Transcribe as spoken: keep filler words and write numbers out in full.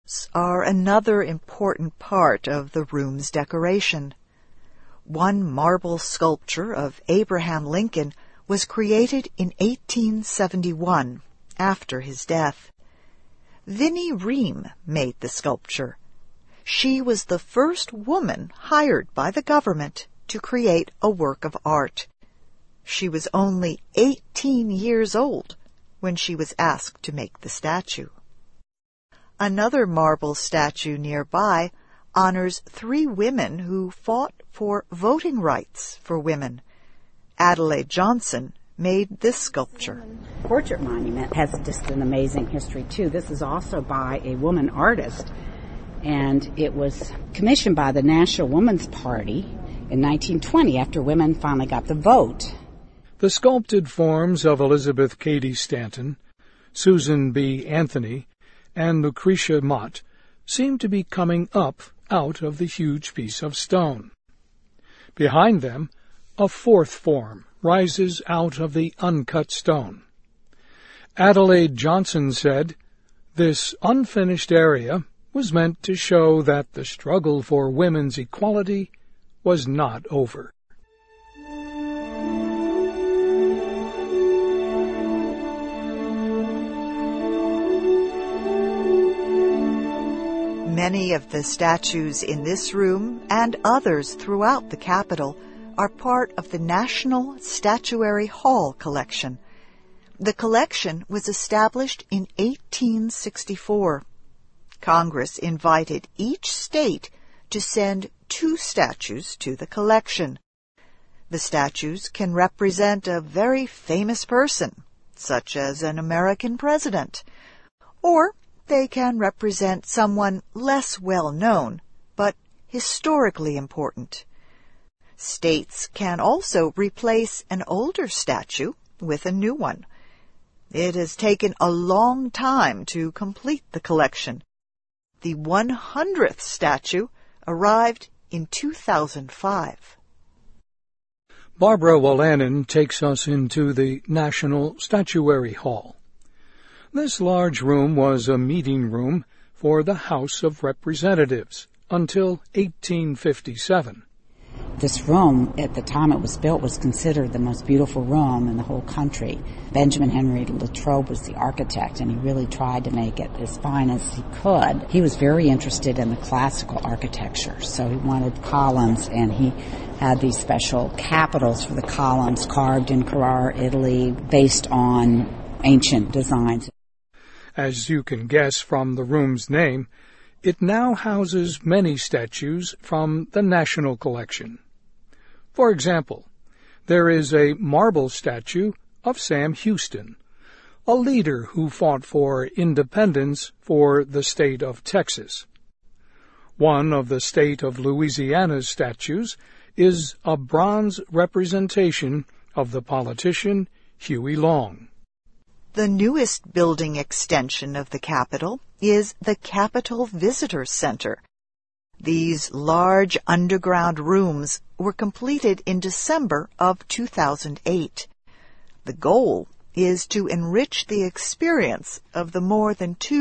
sculptures are another important part of the room's decoration. One marble sculpture of Abraham Lincoln was created in eighteen seventy-one, after his death. Vinnie Ream made the sculpture. She was the first woman hired by the government to create a work of art. She was only eighteen years old when she was asked to make the statue. Another marble statue nearby honors three women who fought for voting rights for women. Adelaide Johnson made this sculpture. The portrait monument has just an amazing history, too. This is also by a woman artist, and it was commissioned by the National Woman's Party in nineteen twenty after women finally got the vote. The sculpted forms of Elizabeth Cady Stanton, Susan B. Anthony, and Lucretia Mott seem to be coming up out of the huge piece of stone. Behind them, a fourth form rises out of the uncut stone. Adelaide Johnson said, "This unfinished area was meant to show that the struggle for women's equality was not over." Many of the statues in this room and others throughout the Capitol are part of the National Statuary Hall collection. The collection was established in eighteen sixty-four. Congress invited each state to send two statues to the collection. The statues can represent a very famous person, such as an American president, or they can represent someone less well known, but historically important. States can also replace an older statue with a new one. It has taken a long time to complete the collection. The one hundredth statue arrived in two thousand five. Barbara Wolanin takes us into the National Statuary Hall. This large room was a meeting room for the House of Representatives until eighteen fifty-seven. This room, at the time it was built, was considered the most beautiful room in the whole country. Benjamin Henry Latrobe was the architect, and he really tried to make it as fine as he could. He was very interested in the classical architecture, so he wanted columns, and he had these special capitals for the columns carved in Carrara, Italy, based on ancient designs. As you can guess from the room's name, it now houses many statues from the National Collection. For example, there is a marble statue of Sam Houston, a leader who fought for independence for the state of Texas. One of the state of Louisiana's statues is a bronze representation of the politician Huey Long. The newest building extension of the Capitol is the Capitol Visitor Center. These large underground rooms were completed in December of two thousand eight. The goal is to enrich the experience of the more than two